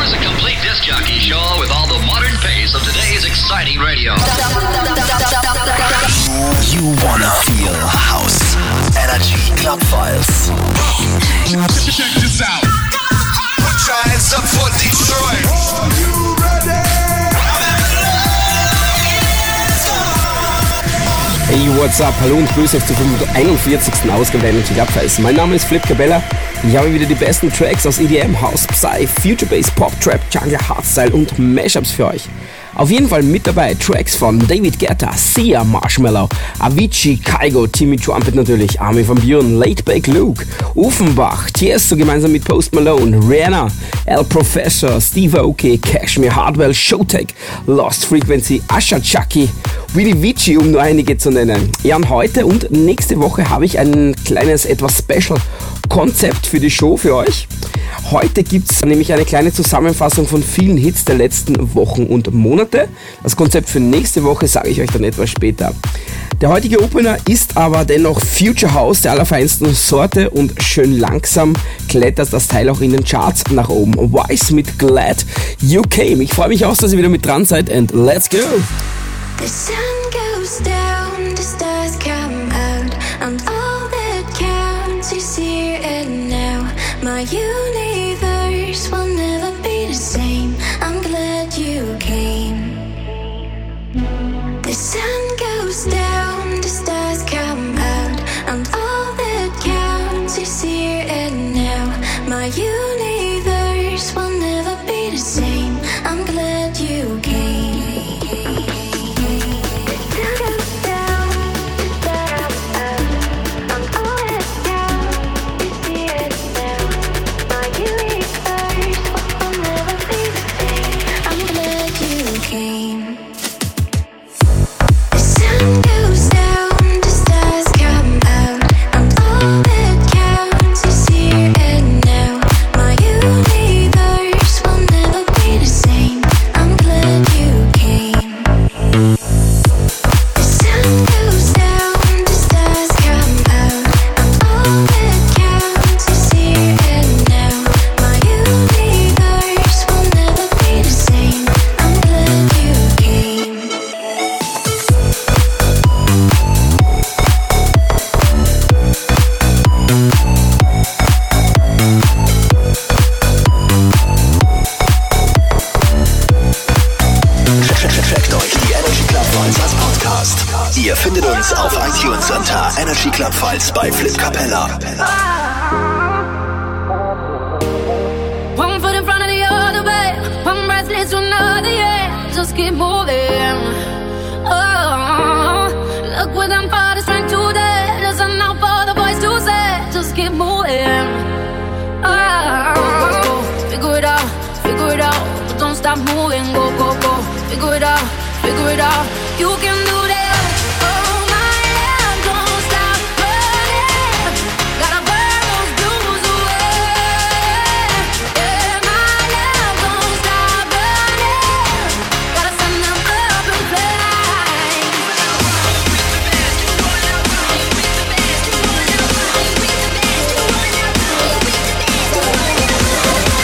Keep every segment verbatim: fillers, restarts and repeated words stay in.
is a complete disc jockey show with all the modern pace of today's exciting radio. You wanna feel house. Energy Club Files. Check this out. Put your hands up for Detroit. Are you ready? Hey, what's up? Hallo und grüß euch zur fünfhunderteinundvierzigsten Ausgabe der Energy Club Files. Mein Name ist Flip Cabella. Ich habe wieder die besten Tracks aus E D M, House, Psy, Future Bass, Pop, Trap, Jungle, Hardstyle und Mashups für euch. Auf jeden Fall mit dabei Tracks von David Guetta, Sia, Marshmallow, Avicii, Kygo, Timmy Trumpet natürlich, Armin van Buuren, Laidback Luke, Offenbach, Tiesto gemeinsam mit Post Malone, Rihanna, El Professor, Steve Aoki, Cashmere, Hardwell, Showtek, Lost Frequency, Asha Chucky, Willy Vici, um nur einige zu nennen. Ja, und heute und nächste Woche habe ich ein kleines, etwas Special-Konzept für die Show für euch. Heute gibt es nämlich eine kleine Zusammenfassung von vielen Hits der letzten Wochen und Monate. Das Konzept für nächste Woche sage ich euch dann etwas später. Der heutige Opener ist aber dennoch Future House der allerfeinsten Sorte und schön langsam klettert das Teil auch in den Charts nach oben. Wise mit Glad You Came. Ich freue mich auch, dass ihr wieder mit dran seid and let's go! The sun goes down, the stars come out, and all that counts is here and now. My universe will never be the same. I'm glad you came. The sun goes down, the stars come out, and all that counts is here and now. My universe will never be the same. I'm glad you came. Ihr findet uns auf iTunes unter Energy Club Files bei Flip Cabella. One foot in front of the other, babe. One breath leads to another, yeah. Just keep moving. Oh, look what I'm for the strength today. Listen out for the voice to say. Just keep moving. Oh, go, go, figure it out, figure it out. But don't stop moving. Go, go, go, figure it out, figure it out. You can do that.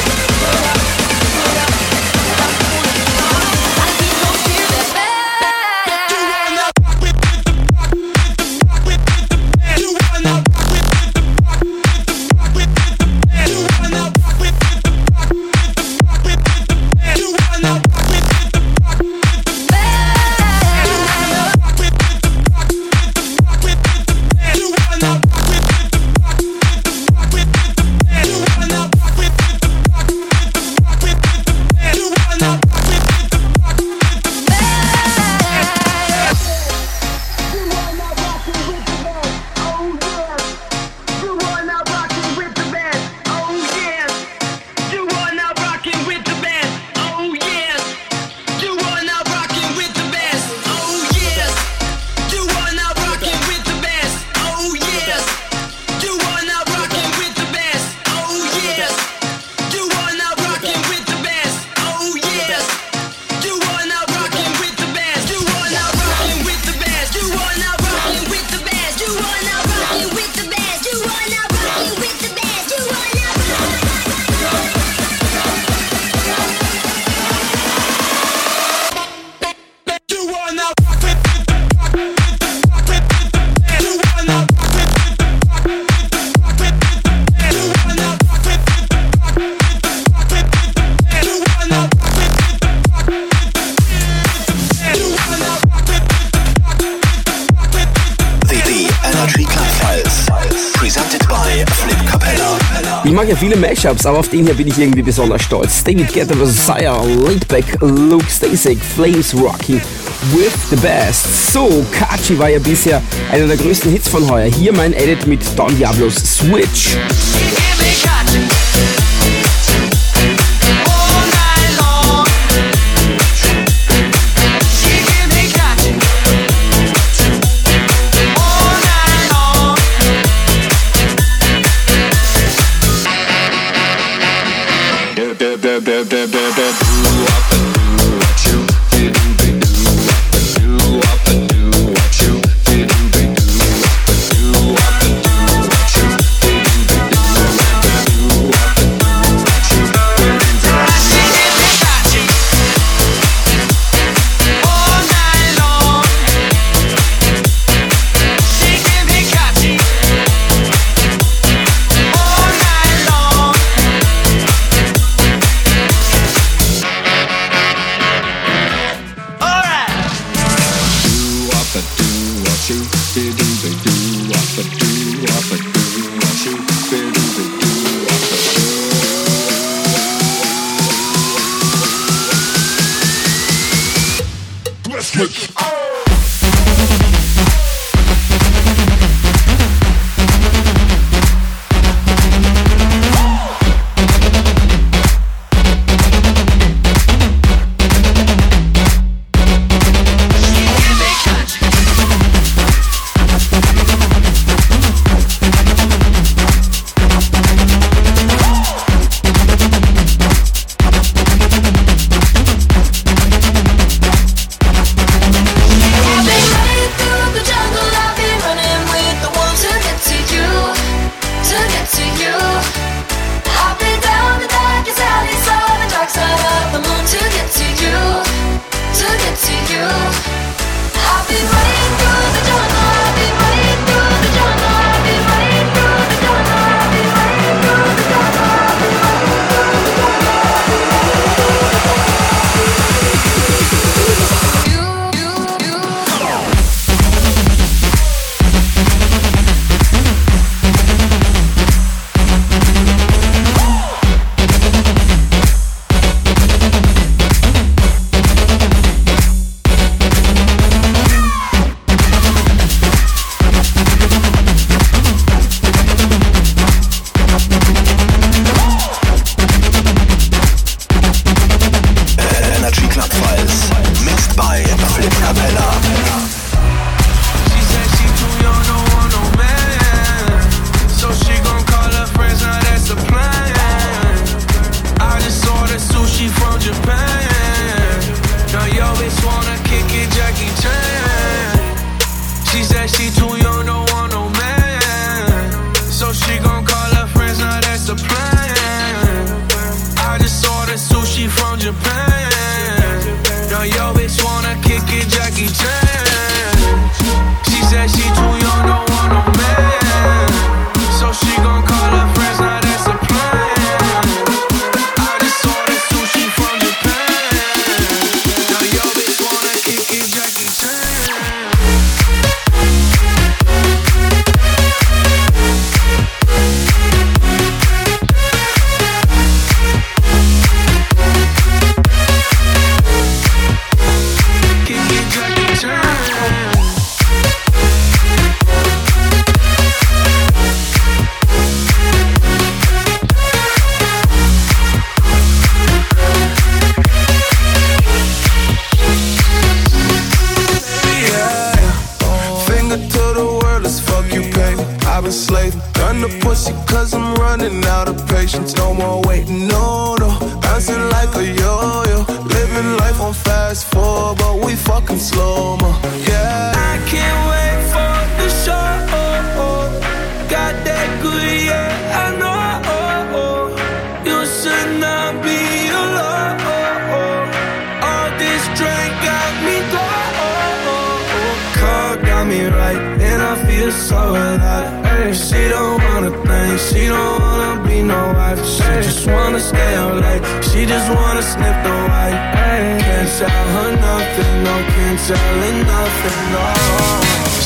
Back. mache ja viele Mashups, aber auf den hier bin ich irgendwie besonders stolz. David Guetta versus. Sire, Laidback, Luke Stasek, Flames Rocking with the Best. So, Kachi war ja bisher einer der größten Hits von heuer. Hier mein Edit mit Don Diablos Switch.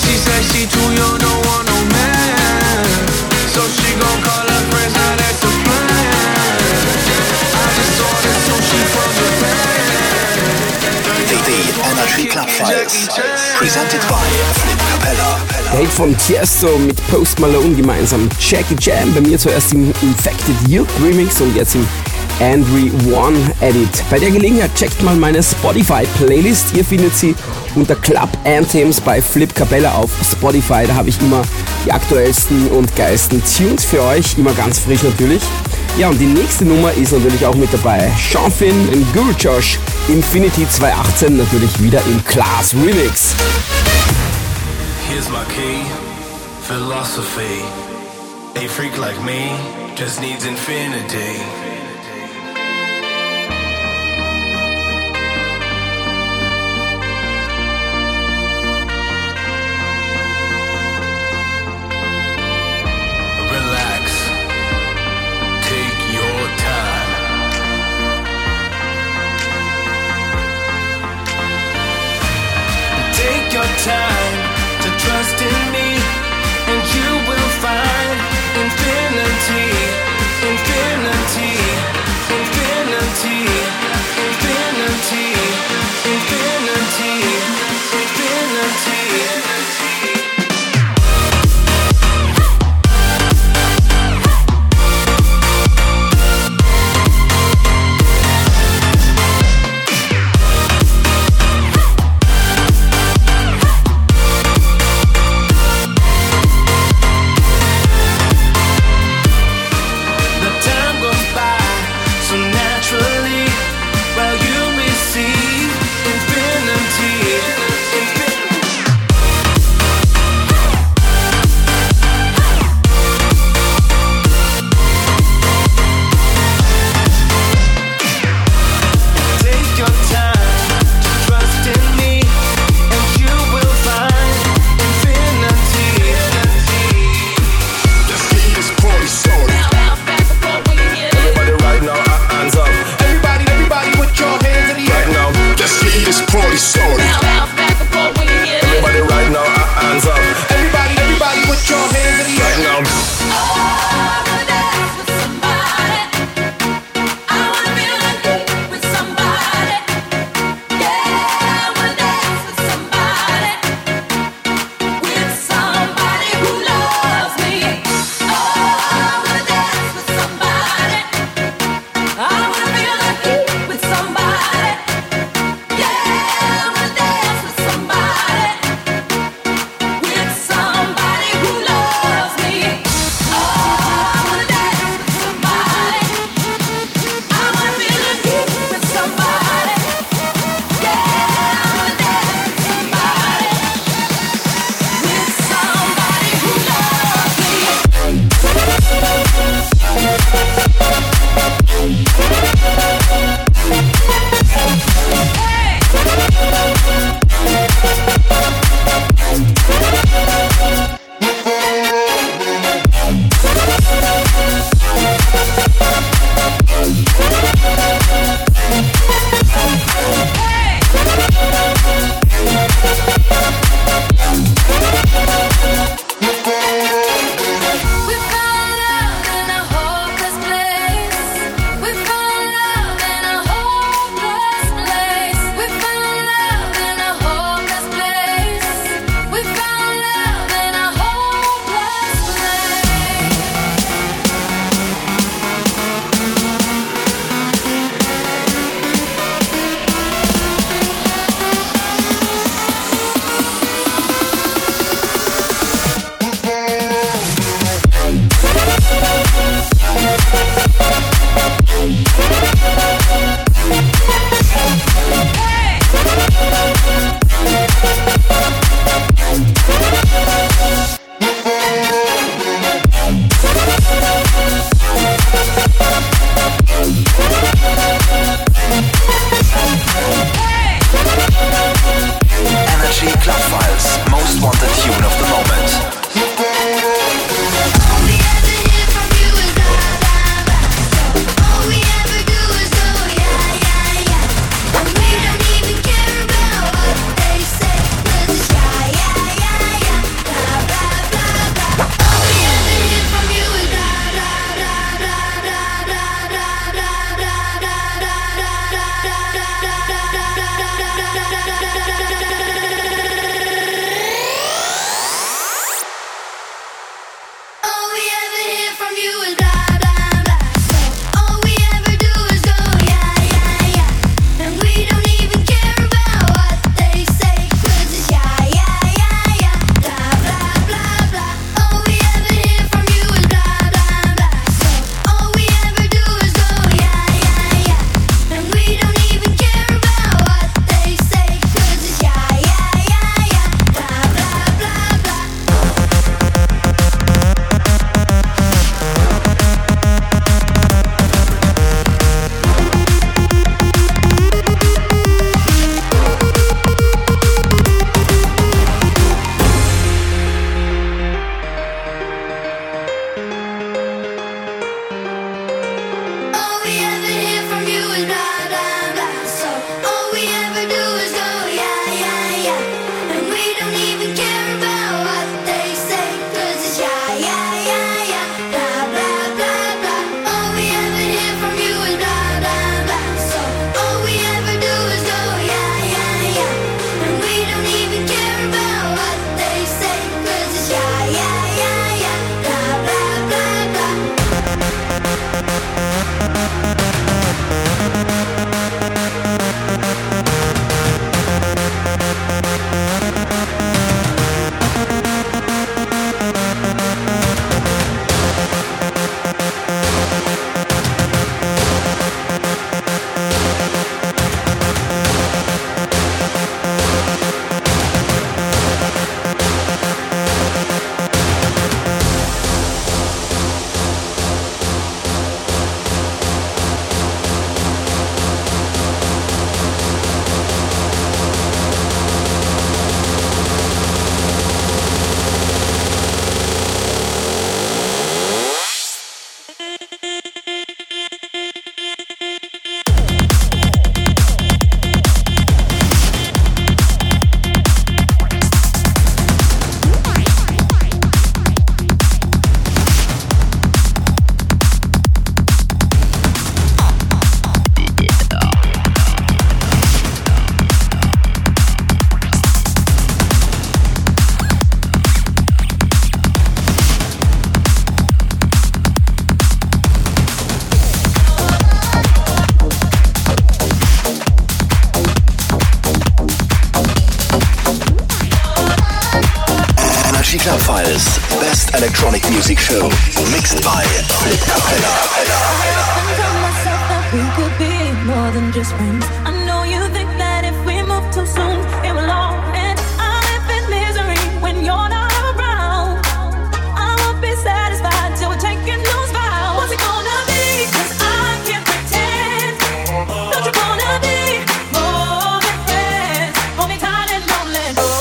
She too young, don't want no man, so she gon' call her friends, now that's a plan. Files. Presented by Flip Capella. Der Hit von Tiesto mit Post Malone gemeinsam. Jackie Jam, bei mir zuerst im Infected Youth Remix und jetzt im Andre One Edit. Bei der Gelegenheit checkt mal meine Spotify-Playlist. Ihr findet sie unter Club Anthems bei Flip Capella auf Spotify. Da habe ich immer die aktuellsten und geilsten Tunes für euch, immer ganz frisch natürlich. Ja, und die nächste Nummer ist natürlich auch mit dabei. Sean Finn und Guru Josh, Infinity zwanzig achtzehn, natürlich wieder im Class Remix. Here's my key, philosophy. A freak like me just needs infinity. Time to trust in me, and you will find infinity, infinity, infinity, infinity, infinity, infinity. Hands up. Files, Best Electronic Music Show, mixed by Flip Capella. We could be more than just friends. I know you think that if we move too soon, it will all end. I live in misery when you're not around. I won't be satisfied till we're taking those vows. What's it gonna be? 'Cause I can't pretend. Don't you wanna be more than friends? Hold me tight and don't let go.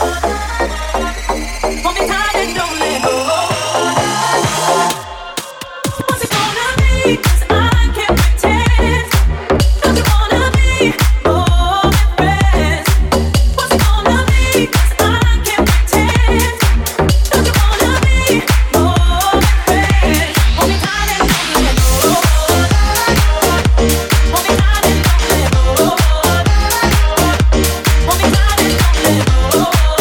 Hold me tight and don't let go. What's it gonna be? 'Cause I can't pretend. Don't you wanna be more than friends? What's it gonna be? 'Cause I can't pretend. Don't you wanna be more than friends? Hold me tight and don't let go. Hold me tight and don't let go. Hold me tight and don't let go.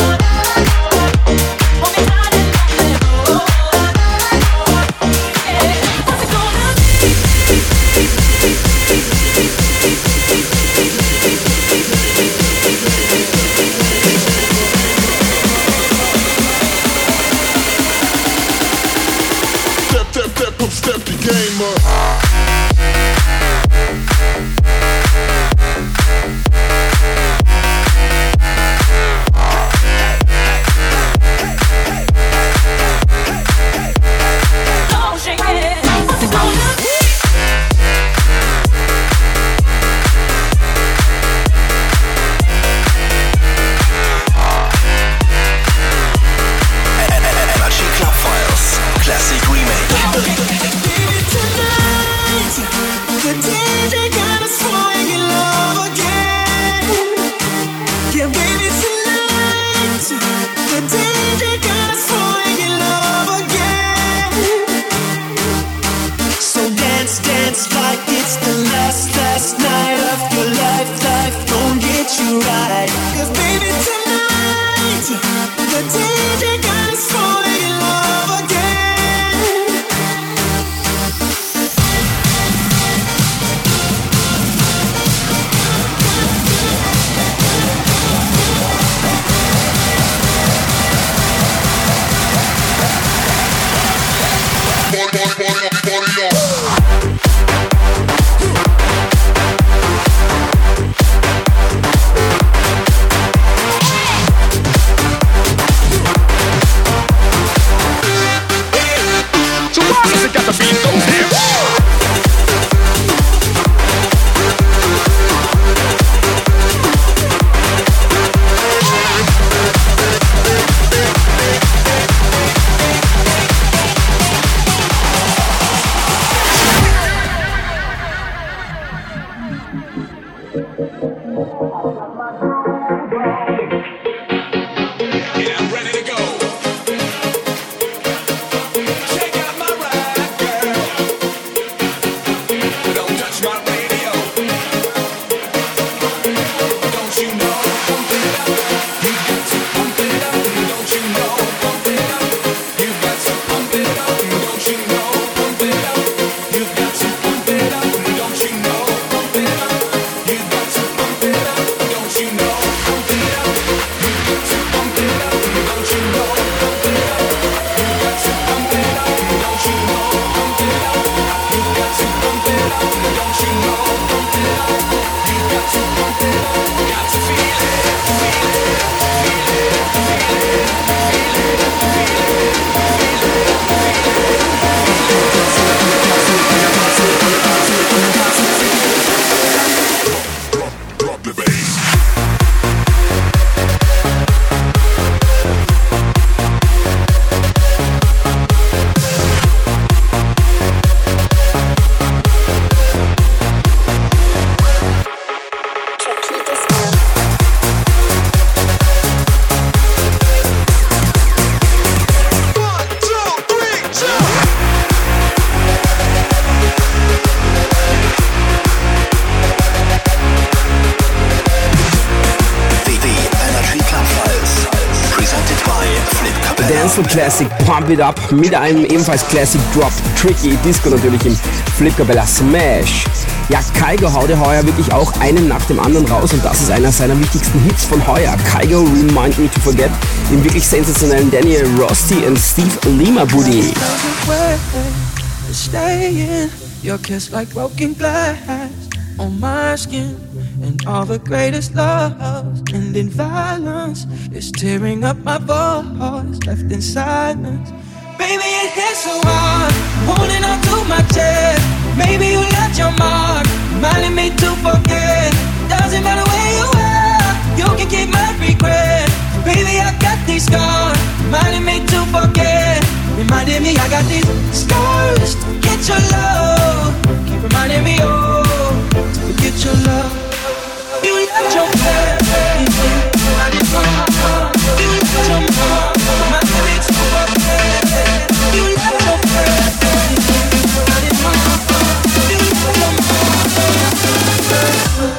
Hold me tight and don't let go. Yeah. What's it gonna be? Step, step, step up, step the game up. Don't shake it. What's it gonna be? Energy Club Files, Classic Remake. The D J got us falling in love again. Yeah, baby, tonight the D J got us falling in love again. So dance, dance like it's the last, last night of your life. Life don't get you right. 'Cause baby, tonight the D J got us falling in love again. Party, party, party, party on. So why does it got to be so damn? And I'm ready to go. Check out my ride, girl. Don't touch my radio. Don't you know? Pump it up. You got to pump it up. Don't you know? Pump it up. You got to pump it up. Don't you know? Pump it up. You got to pump it up. Don't you know? Pump it up. You got to pump it up. Don't you know? Pump it up. You got to pump it up. Don't you know? Pump it up. You got to pump it up. Don't you know? Pump it up. You got to pump it up. Don't you know? Pump it up. You got to pump it up. Got to feel it, feel it, feel it, feel it, drop the bass. One, two, three, jump! The Energy Club Files, presented by Flip Capella. Dancehall Classic Pump It Up mit einem ebenfalls Classic Drop Tricky Disco natürlich im Flip Capella Smash. Ja, Kygo haut ja heuer wirklich auch einen nach dem anderen raus und das ist einer seiner wichtigsten Hits von heuer. Kygo, Remind Me to Forget, im wirklich sensationellen Daniel Rosty und Steve Lima Booty. Staying, your kiss like broken glass on my skin, and all the greatest loves ending violence is tearing up my voice, left in silence. Baby, it hits so hard, holding on to my chest. Maybe you left your mark, reminding me to forget. Doesn't matter where you are, you can keep my regret. Baby, I got these scars, reminding me to forget. Reminding me I got these scars to get your love. Keep reminding me, oh, to forget your love. You left your past, I didn't want to. You left your mom, reminding me to forget. You left your past, I didn't want to. You left your mom.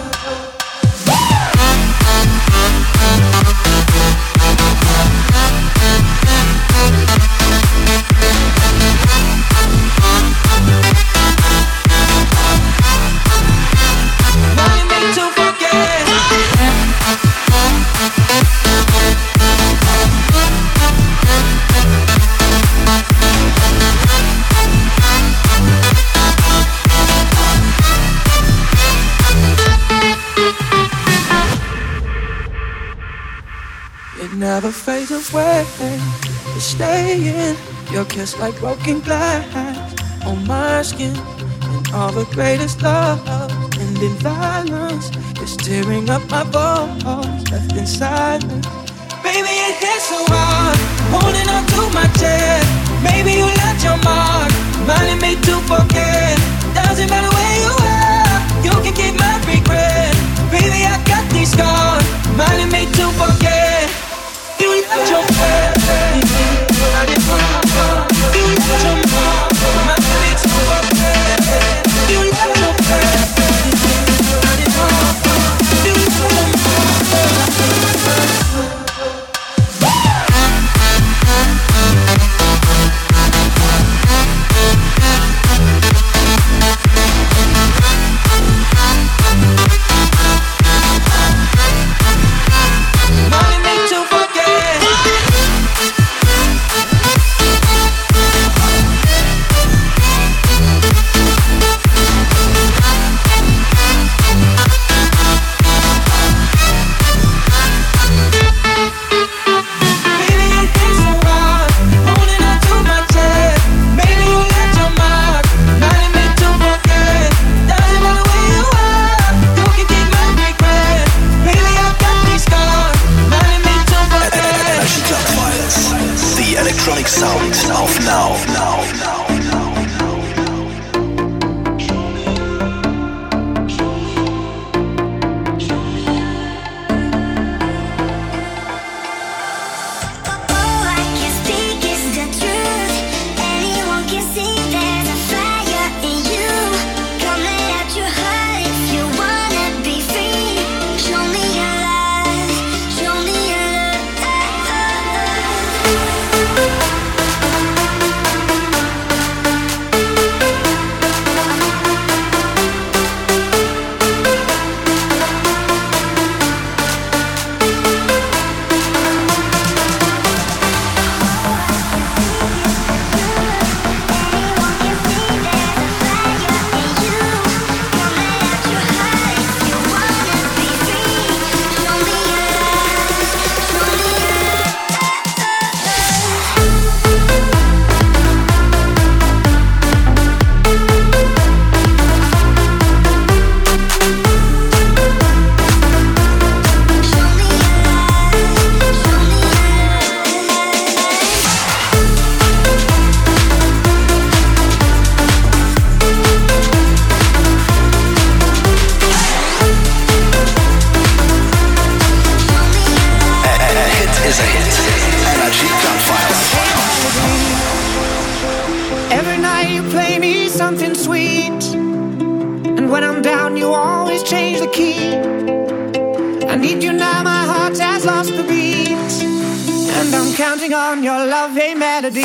Never fades away, it's staying. Your kiss like broken glass on my skin, and all the greatest love ending violence is tearing up my voice, left in silence. Baby, it hits so hard, holding on to my chest. Maybe you left your mark, reminding me to forget. Doesn't matter where you are, you can keep my regret. Baby, I got these scars, reminding me to forget. You left your past, I didn't want to. You left your mom, reminding me to forget. You left your past, I didn't want to. You left your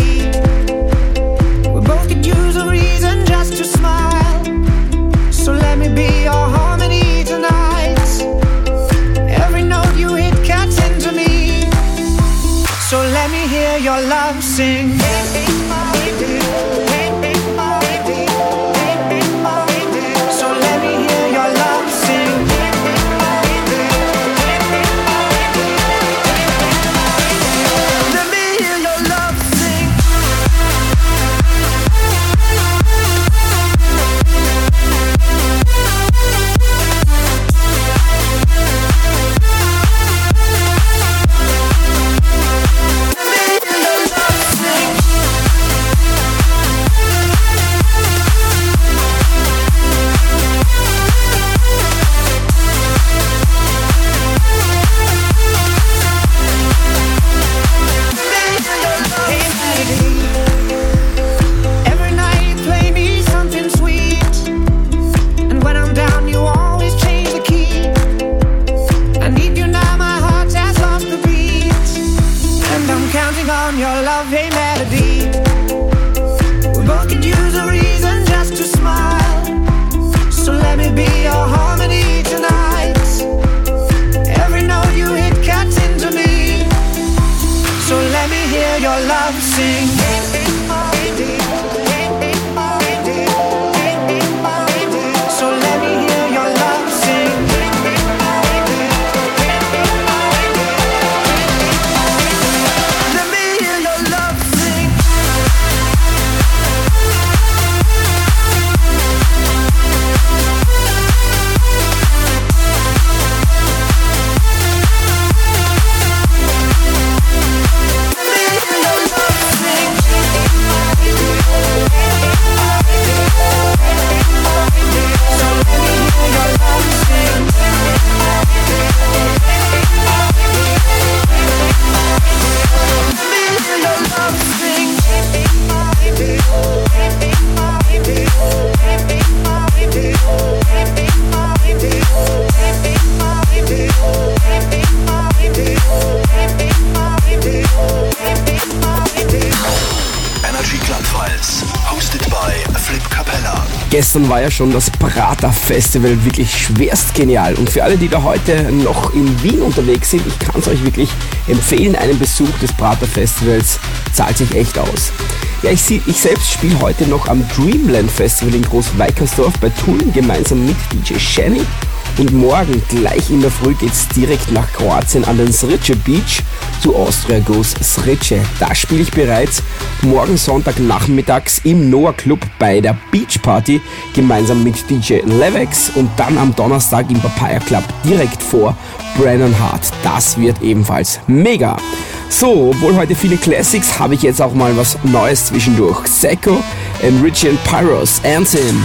So let let me be your harmony tonight. Every note you hit cuts into me. So let me hear your love sing. So let me hear your love sing. Let me hear your love sing. Every night you play me something sweet, and when I'm down you always change the key. I need you now, my heart has lost the beat, and I'm counting on your love, hey melody. We both could use a reason just to smile. So let me be your harmony tonight. Every note you hit cuts into me. So let me hear your love sing. So let me hear your love sing. Let me hear your love sing. Energy Clubfiles, hosted by Flip Capella. Gestern war ja schon das Prater Festival wirklich schwerst genial. Und für alle, die da heute noch in Wien unterwegs sind, ich kann es euch wirklich empfehlen, einen Besuch des Prater Festivals zahlt sich echt aus. Ja, ich, sie- ich selbst spiele heute noch am Dreamland Festival in Großweikersdorf bei Tulln gemeinsam mit D J Shanny. Und morgen gleich in der Früh geht's direkt nach Kroatien an den Srice Beach zu Austria Goes Srice. Da spiele ich bereits morgen Sonntag nachmittags im Noah Club bei der Beach Party gemeinsam mit D J Levex und dann am Donnerstag im Papaya Club direkt vor Brennan Hart. Das wird ebenfalls mega. So, obwohl heute viele Classics, habe ich jetzt auch mal was Neues zwischendurch. Seko, Enrichi and Pyros, Anthem.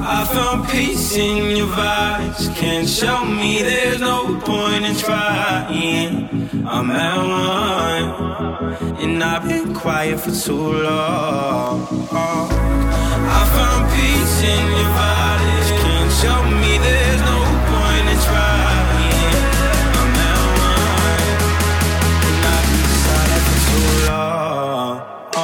I found peace in your vibes. Can't show me there's no point in trying. I'm at one, and I've been quiet for too long. I found peace in your vibes. Can't show me there's no point in trying. I'm at one, and I've been silent for too long.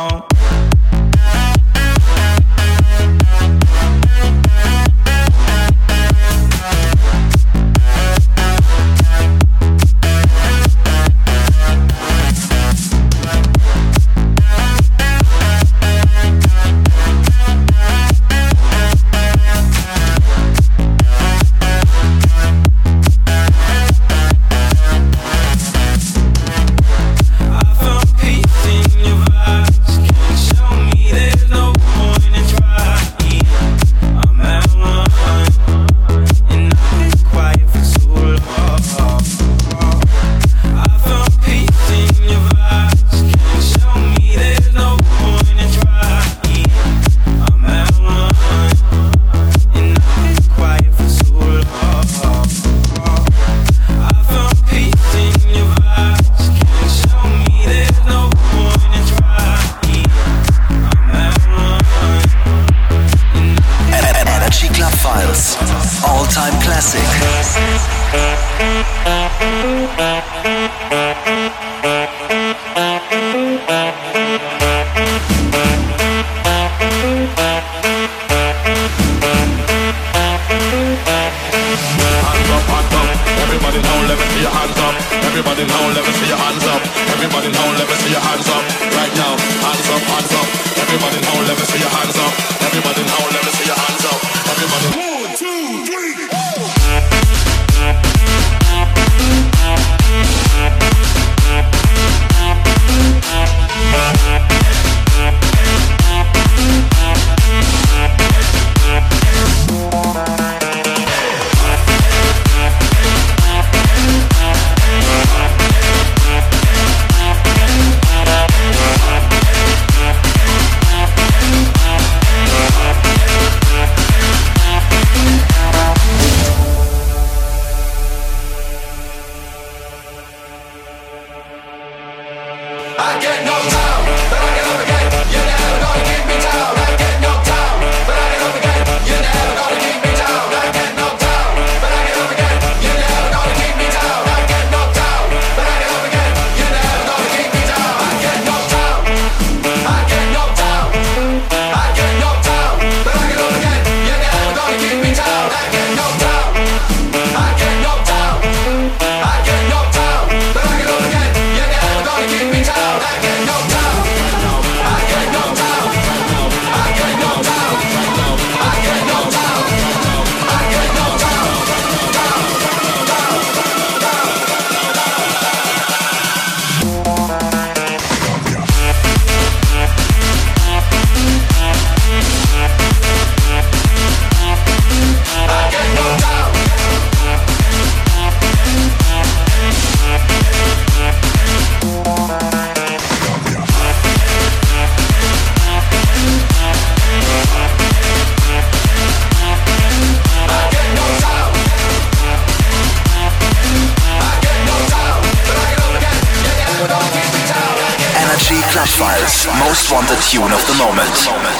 Files, most wanted tune of the moment.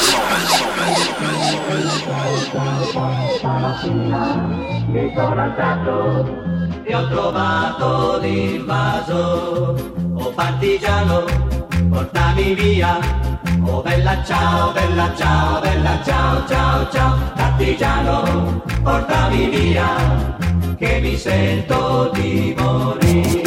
Mi corazzato, ti ho trovato l'invaso. Oh partigiano, portami via. Oh bella ciao, bella ciao, bella ciao, ciao, ciao. Partigiano, portami via, che mi sento di morire.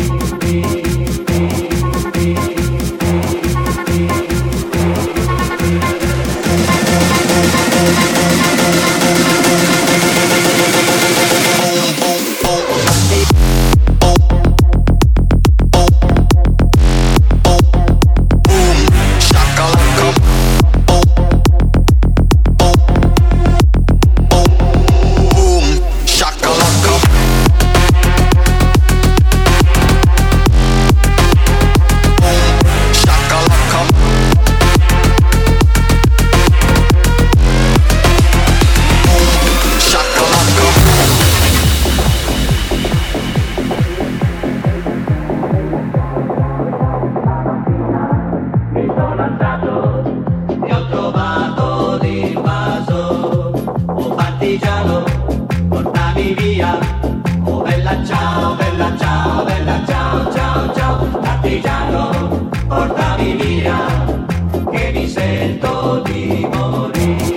Shakalaka. portami via. Oh bella ciao, bella ciao, bella ciao, ciao, ciao. Partigiano, portami via, che mi sento di morire.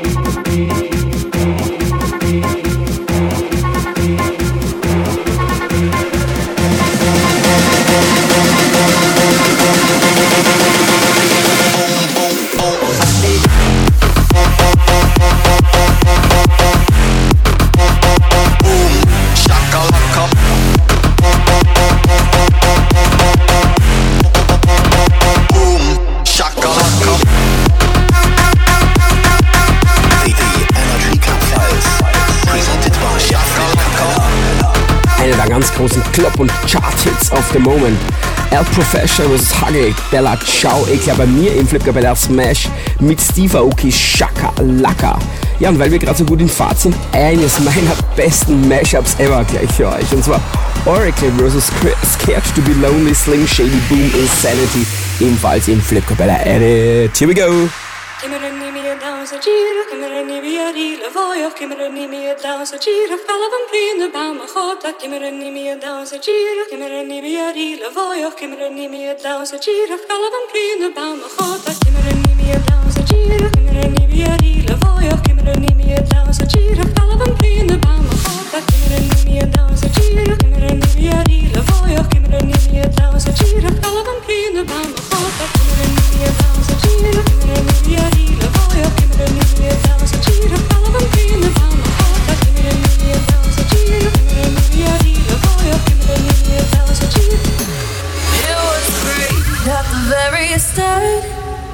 Ganz großen Club- und Chart-Hits of the Moment. El Professor versus Huggy, Bella Ciao, ich glaube bei mir im Flip Capella Smash mit Steve Aoki, Shaka Laka. Ja, und weil wir gerade so gut in Fahrt sind, eines meiner besten Mashups ever gleich für euch. Und zwar Oracle versus Scared to be Lonely, Slim Shady Boom Insanity, ebenfalls im Flip Capella Edit. Here we go! Che me renimi e danza gira, che me renimi a di la voglio, che me renimi e danza gira, falla vampino ba ma jota, che me renimi e danza gira, che me renimi a di la voglio, che me renimi e danza gira, falla vampino ba ma jota, che me renimi e danza gira, che me renimi a di la voglio, che me renimi e danza gira, falla vampino ba ma jota, che me renimi e danza gira, che me renimi a di la voglio, che me renimi e danza gira, falla vampino ba ma jota, che me renimi e danza gira, che me renimi a la voglio che mi renimi e danza gira, falla vampino ba ma jota, che mi renimi e danza gira, che mi renimi a di la voglio che mi renimi e danza gira. It was great at the very start,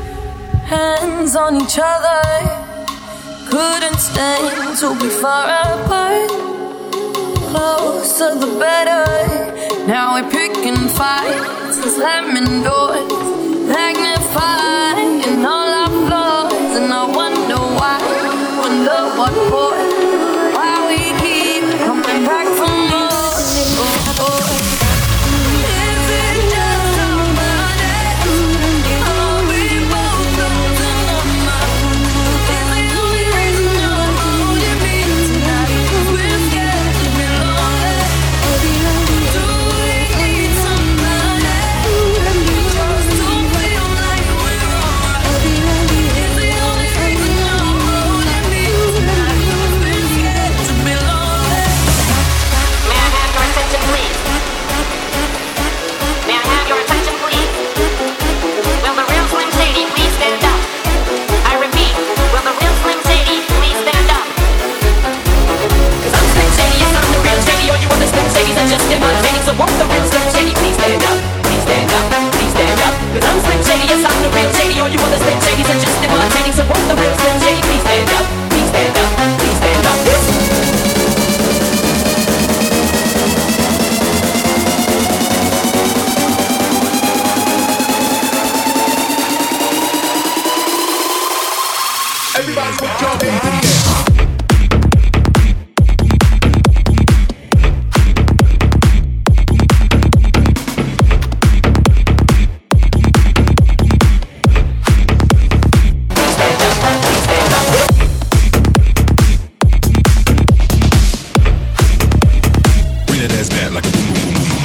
hands on each other, couldn't stand to be far apart, closer the better, now we're picking fights and slamming doors, magnifying all our flaws, and I wonder why, wonder what for, why we keep coming back for more. Oh, oh. Is it just somebody? Are we both lost in our mind? Is the only reason you're holding me tonight? 'Cause we're scared to be lonely. Do we need somebody? Just to feel like we're alright. Is the only reason you're holding me tonight? 'Cause we're scared to be lonely. May I have your attention, please? May I have your attention, please? Will the real Slim Shady please stand up? I repeat, will the real Slim Shady please stand up? 'Cause I'm Slim Shady, yes, I'm the real Shady. All you other Slim Shadys are just imitating. So won't the real Slim Shady please stand up? Please stand up, please stand up. 'Cause I'm Slim Shady, yes, I'm the real Shady. All you other Slim Shadys are just imitating. So won't the real Slim Shady please stand up? Please stand up, please stand up. Yes. Everybody put your hands in the air. Bring that ass back like a boom, boom, boom, boom.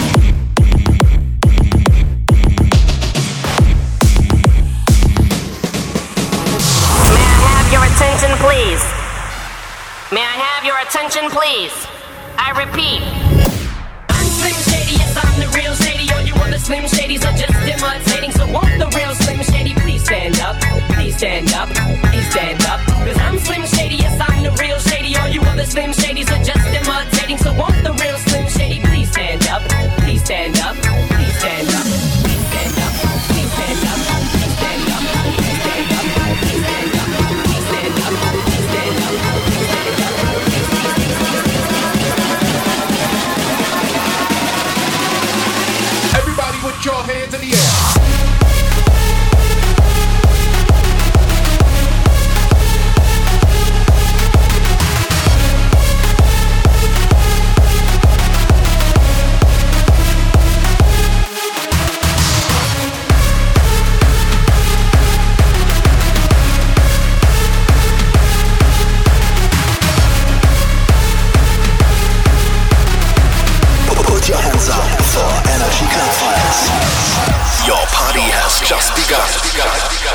May I have your attention, please? May I have your attention, please? I repeat. I'm Slim Shady, yes, I'm the real Shady. All you other Slim Shadys are just imitating. So won't the real Slim Shady please stand up? Please stand up, please stand up. 'Cause I'm Slim Shady, yes, I'm the real Shady. All you other Slim Shadys are just imitating. So won't the real Slim Shady please stand up? Please stand up, please stand up, please stand up, please stand up, please stand up, please stand up, please stand up, please stand up, please stand up, please stand up. Everybody put your hands in the air.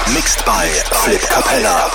Mixed by Flip Capella.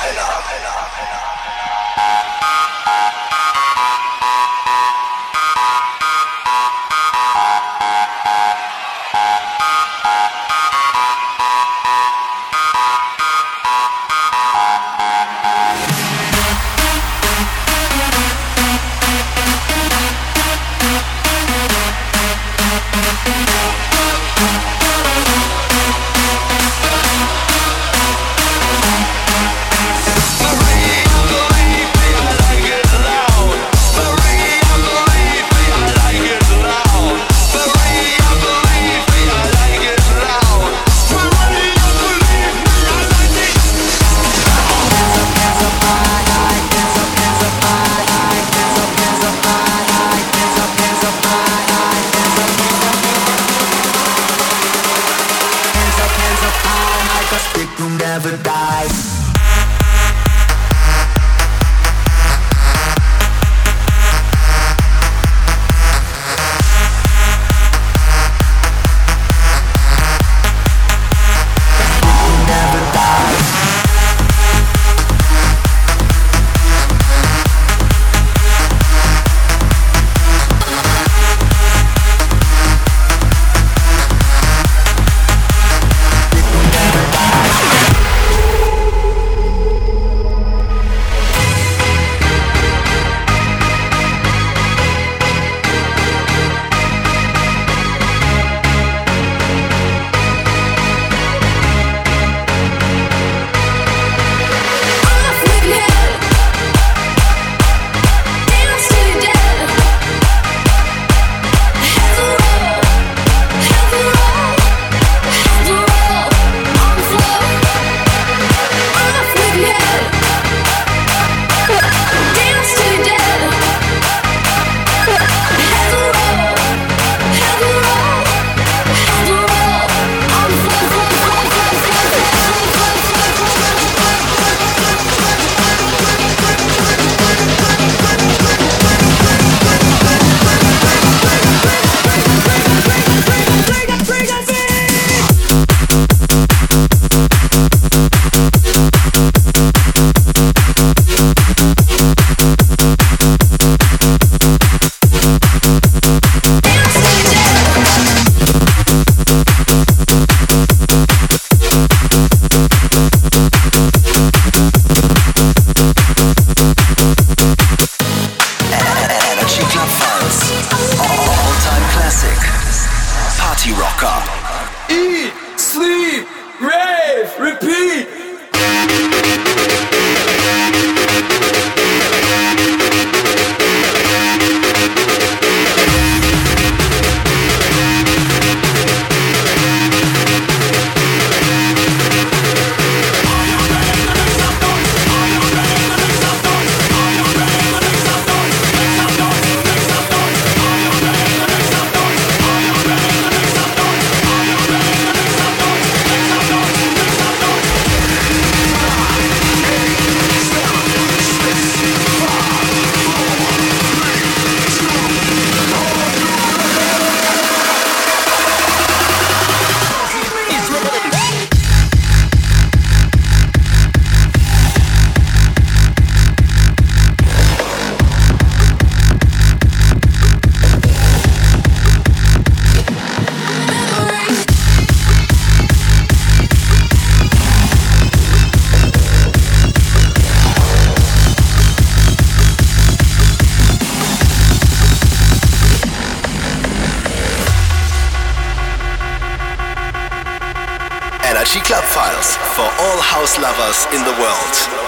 Energy Club Files for all house lovers in the world.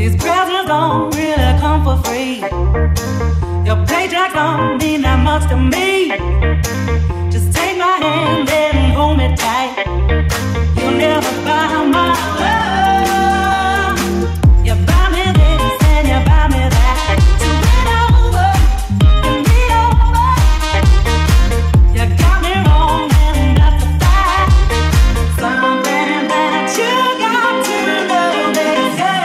These presents don't really come for free. Your paycheck don't mean that much to me. Just take my hand and hold me tight. You'll never buy my love. You buy me this and you buy me that. So get over and get over. You got me wrong and that's a fact. Something that you got to know, they say.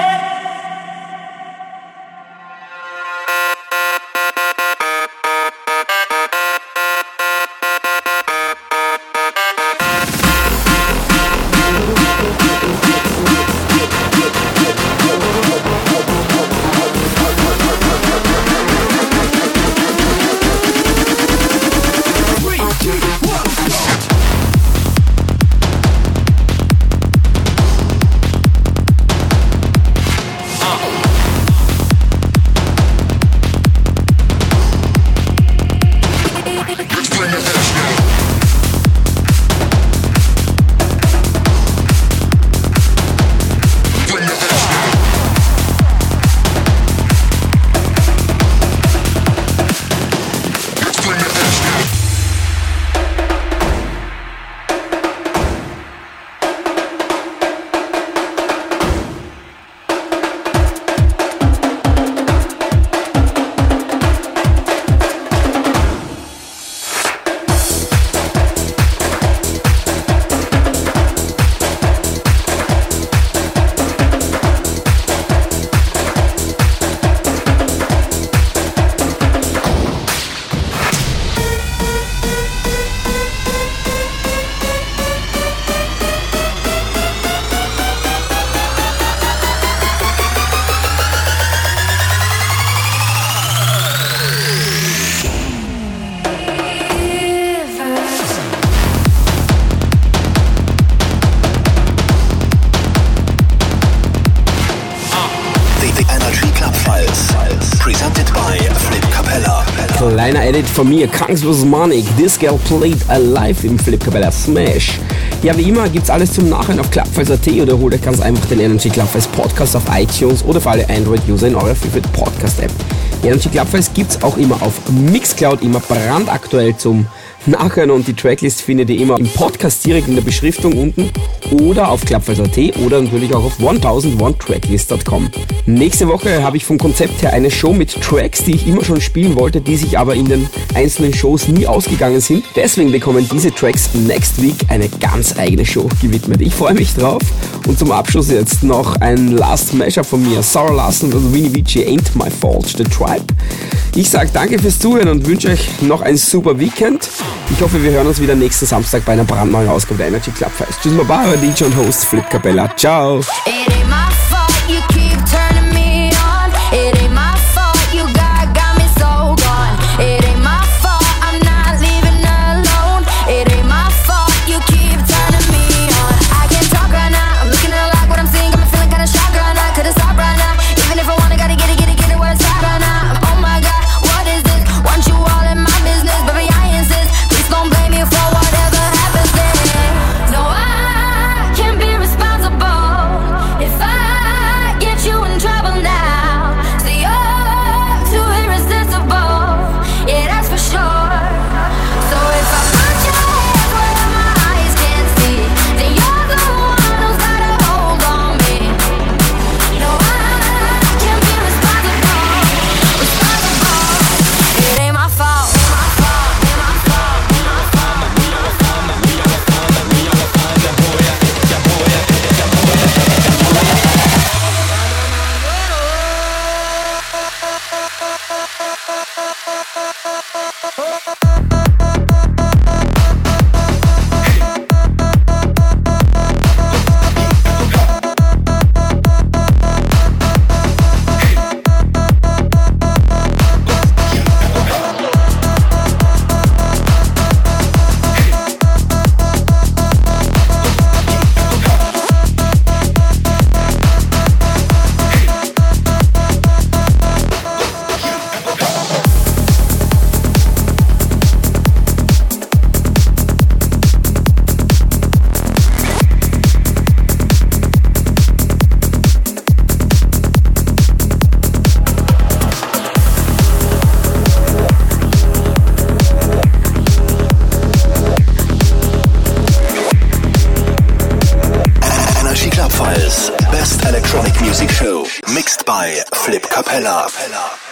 Kleiner Edit von mir, Kangs versus. Manik, This Girl Played Alive im Flip Cabella Smash. Ja, wie immer gibt's alles zum Nachhören auf Clubfiles Punkt at oder holt euch ganz einfach den Energy Clubfiles Podcast auf iTunes oder für alle Android-User in eurer Favorite Podcast-App. Die Energy Clubfiles gibt's auch immer auf Mixcloud, immer brandaktuell zum Nachhören, und die Tracklist findet ihr immer im Podcast direkt in der Beschriftung unten oder auf Clubfiles Punkt at oder natürlich auch auf tausend tracklist Punkt com. Nächste Woche habe ich vom Konzept her eine Show mit Tracks, die ich immer schon spielen wollte, die sich aber in den einzelnen Shows nie ausgegangen sind. Deswegen bekommen diese Tracks next week eine ganz eigene Show gewidmet. Ich freue mich drauf. Und zum Abschluss jetzt noch ein Last Mashup von mir, Sarah Larson und Winnie Vici, Ain't My Fault, The Tribe. Ich sage danke fürs Zuhören und wünsche euch noch ein super Weekend. Ich hoffe, wir hören uns wieder nächsten Samstag bei einer brandneuen Ausgabe der Energy Clubfiles. Tschüss, Baba, euer D J und Host Flip Cabella. Ciao. If I Capella.